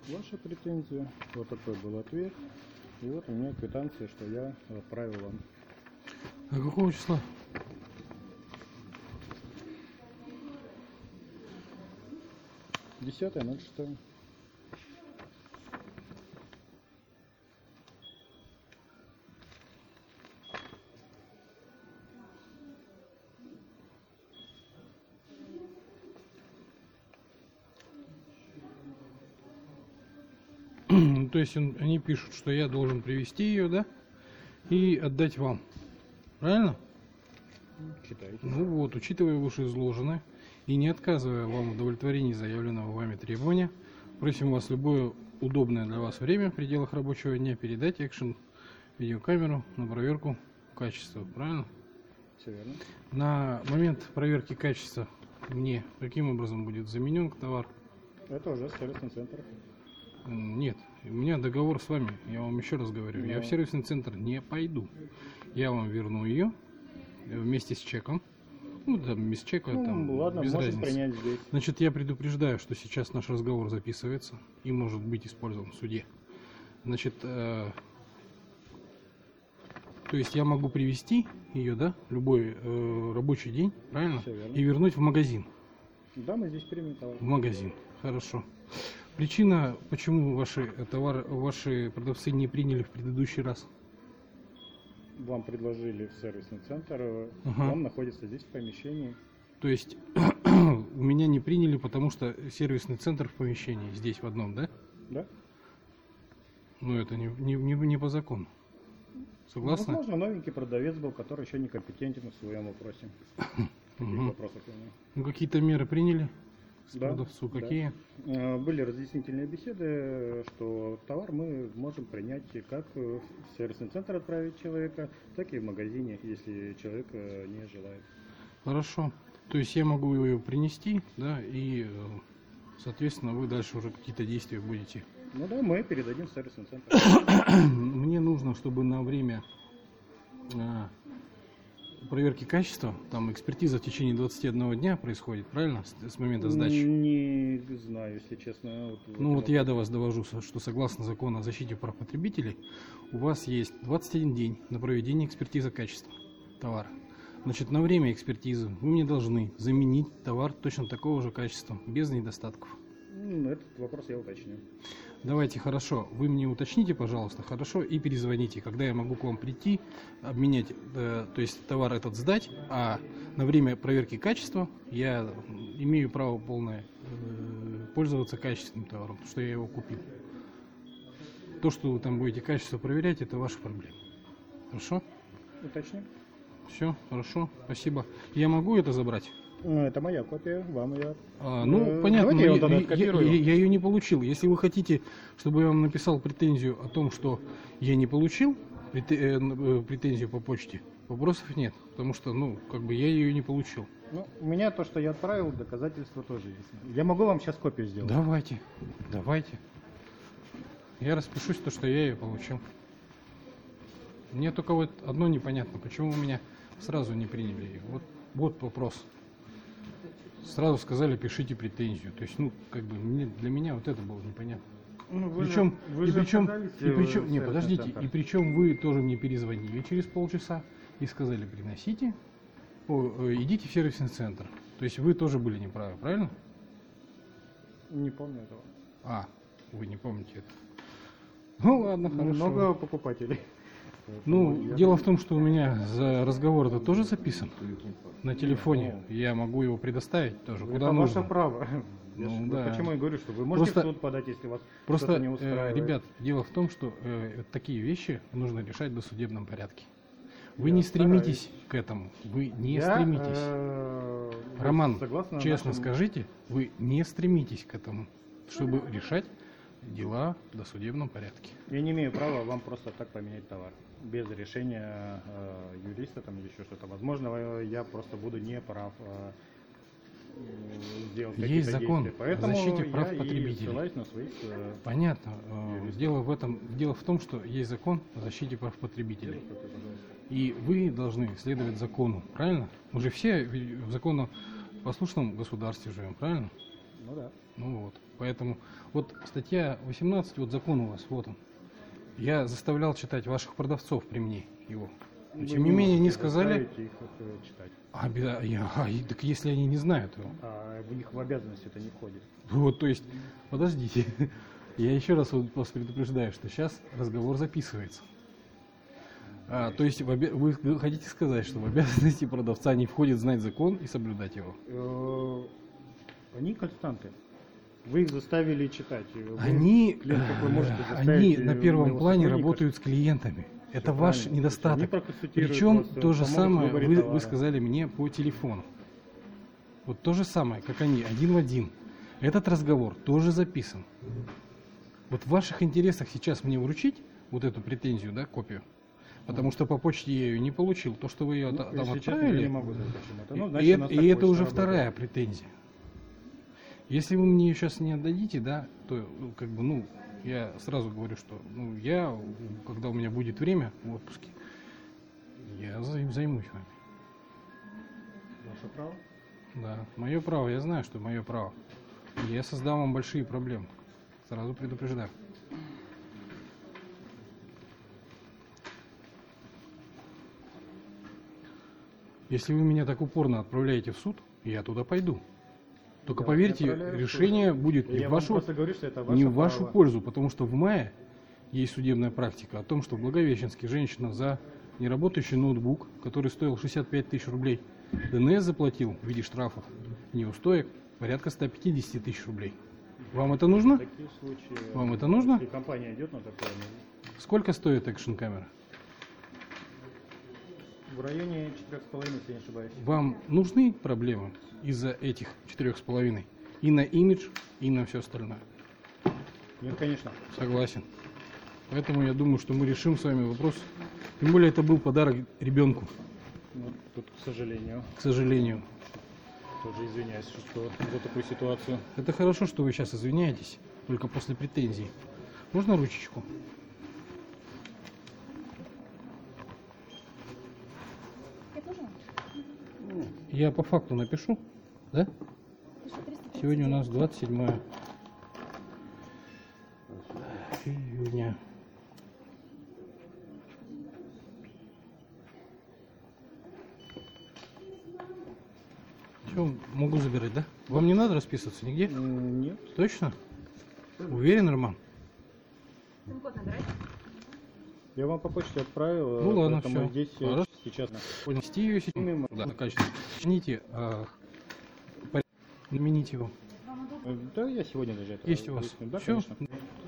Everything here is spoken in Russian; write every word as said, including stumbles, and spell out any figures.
ваша претензия. Вот такой был ответ. И вот у меня квитанция, что я отправил вам. А какого числа? десятое ноль шестое. То есть он, они пишут, что я должен привезти ее, да, и отдать вам. Правильно? Читайте. Ну вот, учитывая вышеизложенное и не отказывая вам в удовлетворении заявленного вами требования, просим вас любое удобное для вас время в пределах рабочего дня передать экшен видеокамеру на проверку качества. Правильно? Все верно. На момент проверки качества мне каким образом будет заменен товар? Это уже сервисный центр. Нет, у меня договор с вами, я вам еще раз говорю, Но... я в сервисный центр не пойду. Я вам верну ее вместе с чеком. Ну, там, без чека, ну, там, ладно, без можем разницы. принять здесь. Значит, я предупреждаю, что сейчас наш разговор записывается и может быть использован в суде. Значит, э, то есть я могу привезти ее, да, любой э, рабочий день, правильно? И вернуть в магазин. Да, мы здесь примем товар. В магазин, хорошо. Причина, почему ваши товары, ваши продавцы не приняли в предыдущий раз? Вам предложили в сервисный центр, Ага. он находится здесь в помещении. То есть у меня не приняли, потому что сервисный центр в помещении здесь в одном, да? Да. Ну это не, не, не, не по закону. Согласны? Возможно, новенький продавец был, который еще некомпетентен в своем вопросе. Каких Угу. вопросов у него? Ну какие-то меры приняли? Да, Продавцу да. какие? Были разъяснительные беседы, что товар мы можем принять как в сервисный центр отправить человека, так и в магазине, если человек не желает. Хорошо. То есть я могу ее принести, да, и, соответственно, вы дальше уже какие-то действия будете. Ну да, мы передадим в сервисный центр. Мне нужно, чтобы на время а, проверки качества, там экспертиза в течение двадцати одного дня происходит, правильно, с, с момента сдачи? Не знаю, если честно. Вот, ну вот я до вас довожу, что согласно закону о защите прав потребителей, у вас есть двадцать один день на проведение экспертизы качества товара. Значит, на время экспертизы вы мне должны заменить товар точно такого же качества, без недостатков. Этот вопрос я уточню. Давайте, хорошо, вы мне уточните, пожалуйста, хорошо, и перезвоните, когда я могу к вам прийти, обменять, э, то есть товар этот сдать, а на время проверки качества я имею право полное э, пользоваться качественным товаром, потому что я его купил. То, что вы там будете качество проверять, это ваша проблема. Хорошо? Уточню. Все, хорошо, спасибо. Я могу это забрать? Это моя копия, вам ее. А, ну, э, понятно, но я, я, я, я, я, я ее не получил. Если вы хотите, чтобы я вам написал претензию о том, что я не получил претензию по почте, вопросов нет, потому что, ну, как бы я ее не получил. Ну, у меня то, что я отправил, доказательства тоже есть. Я могу вам сейчас копию сделать? Давайте, давайте. Я распишусь, то, что я ее получил. Мне только вот одно непонятно, почему вы меня сразу не приняли ее. Вот, вот вопрос. Сразу сказали, пишите претензию. То есть, ну, как бы, мне, для меня вот это было непонятно. Ну, вы причем, же, вы и же причем, и причем, не, подождите, центр. и причем вы тоже мне перезвонили через полчаса и сказали, приносите, о, идите в сервисный центр. То есть вы тоже были неправы, правильно? Не помню этого. А, вы не помните это. Ну ладно, хорошо. Много покупателей. Ну, я... дело в том, что у меня за разговор это тоже записан на телефоне. Ну, я могу его предоставить тоже, это куда ваше нужно. право. Ну, я да. Почему я говорю, что вы можете просто, в суд подать, если вас просто, что-то не устраивает. Э, ребят, дело в том, что э, такие вещи нужно решать в досудебном порядке. Вы я не стремитесь стараюсь. к этому. Вы не я, стремитесь. Э, Роман, честно нашему... скажите, вы не стремитесь к этому, чтобы решать дела в досудебном порядке. Я не имею права вам просто так поменять товар. Без решения э, юриста там, или еще что-то. Возможно, я просто буду не прав э, сделать какие-то Есть закон действия. Поэтому о защите прав я потребителей. И ссылаюсь на своих, э, Понятно. Дело в этом, дело в том, что есть закон о защите прав потребителей. И вы должны следовать закону, правильно? Мы же все в законопослушном государстве живем, правильно? Ну да. Ну вот. Поэтому вот статья восемнадцать, вот закон у вас, вот он. Я заставлял читать ваших продавцов при мне его. Но, тем не менее, не сказали. Их э, читать. А, беда, я, а, и- так если они не знают его. А в них в обязанность это не входит. Вот, то есть, подождите. Я еще раз вот вас предупреждаю, что сейчас разговор записывается. А, то есть в обе- вы хотите сказать, что в обязанности продавца не входит знать закон и соблюдать его? Э, Они константы. Вы их заставили читать. Вы, Они, клиент, как вы можете э, заставить, они на э, первом моего плане сотрудника, работают с клиентами. Это Всё ваш правильно. Они недостаток. проконсультируют Причем вас, э, то же помогут в самое выборе вы, товара. вы сказали мне по телефону. Вот то же самое, как они, один в один. Этот разговор тоже записан. Вот в ваших интересах сейчас мне вручить вот эту претензию, да, копию? Потому что по почте я ее не получил. То, что вы ее Ну, та- там если честно, я отправили, не могу сказать, почему это. Ну, и, значит, и у нас это- так и это почта уже работает. вторая претензия. Если вы мне ее сейчас не отдадите, да, то ну, как бы, ну, я сразу говорю, что ну, я, когда у меня будет время в отпуске, я за- займусь вами. Ваше право? Да, мое право, я знаю, что мое право. И я создам вам большие проблемы. Сразу предупреждаю. Если вы меня так упорно отправляете в суд, я туда пойду. Только Я вас поверьте, не отправляю в суд. решение будет не Я в вам вашу, просто говорю, что это ваше не в вашу право. пользу, потому что в мае есть судебная практика о том, что в Благовещенске женщина за неработающий ноутбук, который стоил шестьдесят пять тысяч рублей, ДНС заплатил в виде штрафов, неустоек, порядка ста пятидесяти тысяч рублей. Вам это нужно? Такие случаи. Вам это нужно? Если компания идет на такое, ну, Сколько стоит экшн-камера? в районе четырех с половиной, если не ошибаюсь. Вам нужны проблемы из-за этих четырех с половиной? И на имидж, и на все остальное. Нет, конечно. Согласен. Поэтому я думаю, что мы решим с вами вопрос. Тем более это был подарок ребенку, Ну, тут, к сожалению, к сожалению. тоже извиняюсь, что за такую ситуацию. Это хорошо, что вы сейчас извиняетесь, только после претензий. Можно ручечку? Я тоже? Я по факту напишу, да? Ты что, триста тридцать? Сегодня у нас двадцать седьмое июня. Все, могу забирать, да? Вам не надо расписываться нигде? М, Нет. Точно? Уверен, Роман? Пин-код набирай. Я вам по почте отправил. Ну э, ладно, поэтому всё. здесь э, Хорошо. сейчас. Понял. Вести ее сейчас? Мимо. Да, качественно. Извините, а, порядок. Замените его. Вам удобно? Э, Да, я сегодня даже это Есть у вас? выясню. Да, Всё? конечно.